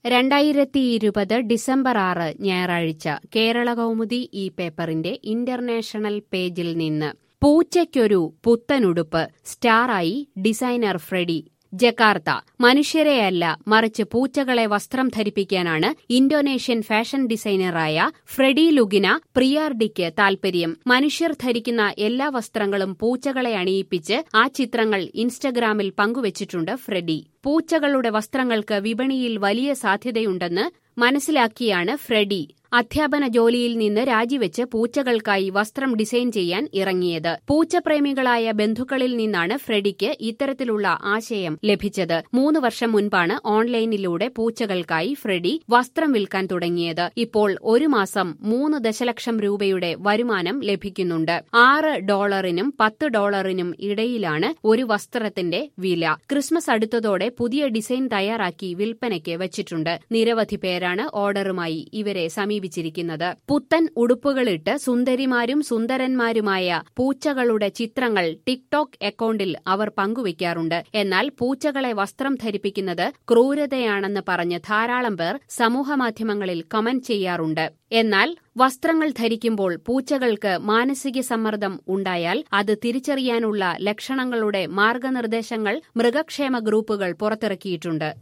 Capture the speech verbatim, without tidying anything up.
രണ്ടായിരത്തി ഇരുപത് ഡിസംബർ ആറ് ഞായറാഴ്ച കേരളകൗമുദി ഈ പേപ്പറിന്റെ ഇന്റർനാഷണൽ പേജിൽ നിന്ന് പൂച്ചയ്ക്കൊരു പുത്തനുടുപ്പ് സ്റ്റാറായി ഡിസൈനർ ഫ്രെഡി. ജക്കാർത്ത. മനുഷ്യരെയല്ല മറിച്ച് പൂച്ചകളെ വസ്ത്രം ധരിപ്പിക്കാനാണ് ഇന്തോനേഷ്യൻ ഫാഷൻ ഡിസൈനറായ ഫ്രെഡി ലുഗിന പ്രിയാർഡിക്ക് താൽപര്യം. മനുഷ്യർ ധരിക്കുന്ന എല്ലാ വസ്ത്രങ്ങളും പൂച്ചകളെ അണിയിപ്പിച്ച് ആ ചിത്രങ്ങൾ ഇൻസ്റ്റഗ്രാമിൽ പങ്കുവച്ചിട്ടുണ്ട് ഫ്രെഡി. പൂച്ചകളുടെ വസ്ത്രങ്ങൾക്ക് വിപണിയിൽ വലിയ സാധ്യതയുണ്ടെന്ന് മനസ്സിലാക്കിയാണ് ഫ്രെഡി അധ്യാപന ജോലിയിൽ നിന്ന് രാജിവെച്ച് പൂച്ചകൾക്കായി വസ്ത്രം ഡിസൈൻ ചെയ്യാൻ ഇറങ്ങിയത്. പൂച്ചപ്രേമികളായ ബന്ധുക്കളിൽ നിന്നാണ് ഫ്രെഡിക്ക് ഇത്തരത്തിലുള്ള ആശയം ലഭിച്ചത്. മൂന്ന് വർഷം മുൻപാണ് ഓൺലൈനിലൂടെ പൂച്ചകൾക്കായി ഫ്രെഡി വസ്ത്രം വിൽക്കാൻ തുടങ്ങിയത്. ഇപ്പോൾ ഒരു മാസം മൂന്ന് ദശലക്ഷം രൂപയുടെ വരുമാനം ലഭിക്കുന്നുണ്ട്. ആറ് ഡോളറിനും പത്ത് ഡോളറിനും ഇടയിലാണ് ഒരു വസ്ത്രത്തിന്റെ വില. ക്രിസ്മസ് അടുത്തതോടെ പുതിയ ഡിസൈൻ തയ്യാറാക്കി വിൽപ്പനയ്ക്ക് വച്ചിട്ടുണ്ട്. നിരവധി പേരാണ് ഓർഡറുമായി ഇവരെ സമീപിച്ചിരിക്കുന്നത്. പുത്തൻ ഉടുപ്പുകളിട്ട് സുന്ദരിമാരും സുന്ദരന്മാരുമായ പൂച്ചകളുടെ ചിത്രങ്ങൾ ടിക്ടോക്ക് അക്കൗണ്ടിൽ അവർ പങ്കുവയ്ക്കാറുണ്ട്. എന്നാൽ പൂച്ചകളെ വസ്ത്രം ധരിപ്പിക്കുന്നത് ക്രൂരതയാണെന്ന് പറഞ്ഞ് ധാരാളം പേർ സമൂഹമാധ്യമങ്ങളിൽ കമന്റ് ചെയ്യാറുണ്ട്. എന്നാൽ വസ്ത്രങ്ങൾ ധരിക്കുമ്പോൾ പൂച്ചകൾക്ക് മാനസിക സമ്മർദ്ദം ഉണ്ടായാൽ അത് തിരിച്ചറിയാനുള്ള ലക്ഷണങ്ങളുടെ മാർഗനിർദ്ദേശങ്ങൾ മൃഗക്ഷേമ ഗ്രൂപ്പുകൾ പുറത്തിറക്കിയിട്ടുണ്ട്.